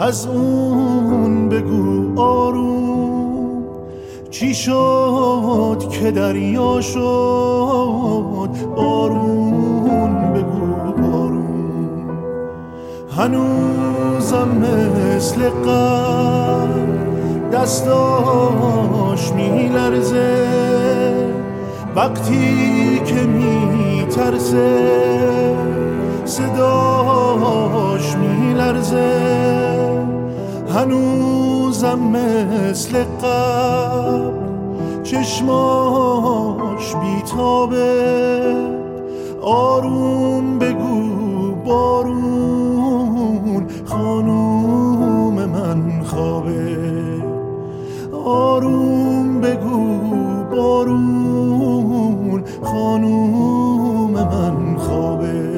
از اون بگو آروم، چی شد که دریا شد بارون بگو بارون. هنوزم مثل قبل دستاش میلرزه وقتی که میترسه، صداش میلرزه. هنوزم مثل قبل چشماش بیتابه، آروم بگو بارون خانوم من خوابه. آروم بگو بارون خانوم من خوابه.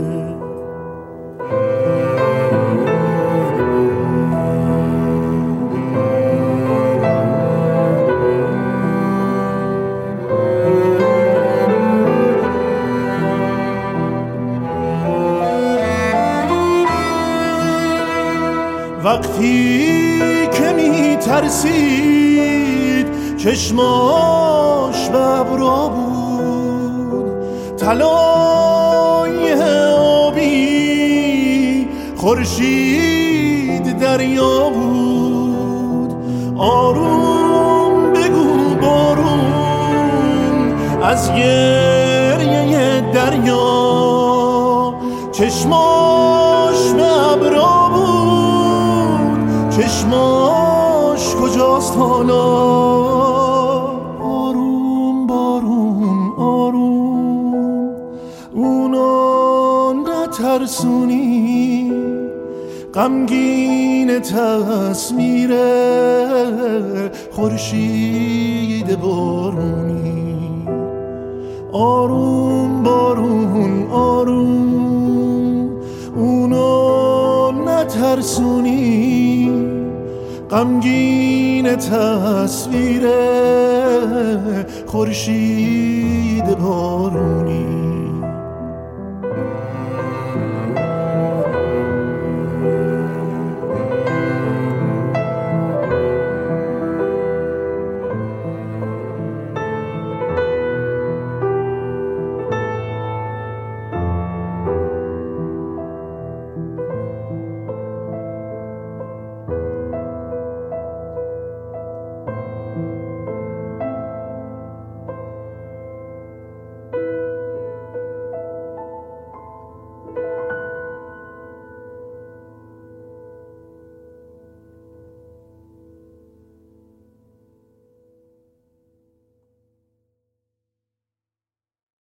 وقتی که می ترسید چشماش به ابرا بود، طلای آبی خورشید دریا بود. آروم بگو بارون از گریه دریا، چشماش به ابرا بود، چشماش کجاست حالا؟ آروم بارون آروم، اونو نترسونی، غمگین تصویر خورشید بارونی. آروم بارون آروم، اونو نترسونی، غمگین تصویر خورشید بارونی.